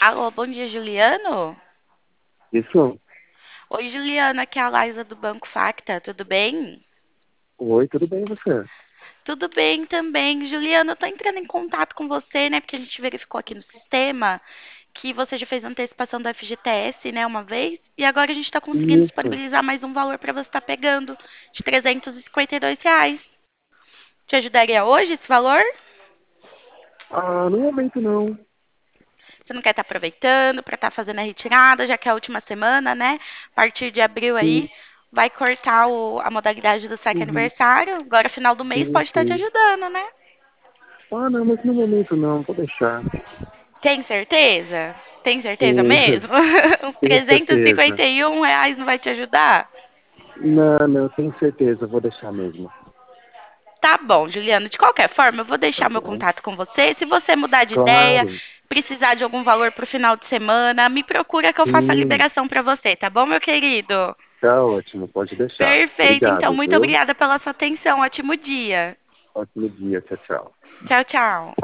Alô, bom dia, Juliano? Isso? Oi, Juliano, aqui é a Laísa do Banco Facta, tudo bem? Oi, tudo bem e você? Tudo bem também. Juliano, eu tô entrando em contato com você, né, porque a gente verificou aqui no sistema que você já fez antecipação do FGTS, né, uma vez, e agora a gente tá conseguindo Isso. disponibilizar mais um valor para você estar pegando, de R$ 352. Te ajudaria hoje esse valor? Ah, no momento não. Você não quer estar aproveitando para estar fazendo a retirada, já que é a última semana, né? A partir de abril aí, Sim. vai cortar a modalidade do saque Uhum. aniversário. Agora, final do mês, Sim, pode estar te sim. ajudando, né? Ah, não, mas no momento não, vou deixar. Tem certeza? Tem certeza Sim, mesmo? Uns tenho trezentos e certeza. cinquenta e um reais não vai te ajudar? Não, não, tenho certeza, vou deixar mesmo. Tá bom, Juliano. De qualquer forma, eu vou Tá deixar meu bom? contato com você. Se você mudar de ideia, Claro. precisar de algum valor pro final de semana, me procura que eu faço a Sim, liberação para você, tá bom, meu querido? tá ótimo, pode deixar. Perfeito. Então, Obrigado, muito viu? obrigada pela sua atenção. Ótimo dia. Ótimo dia, tchau, tchau. Tchau, tchau.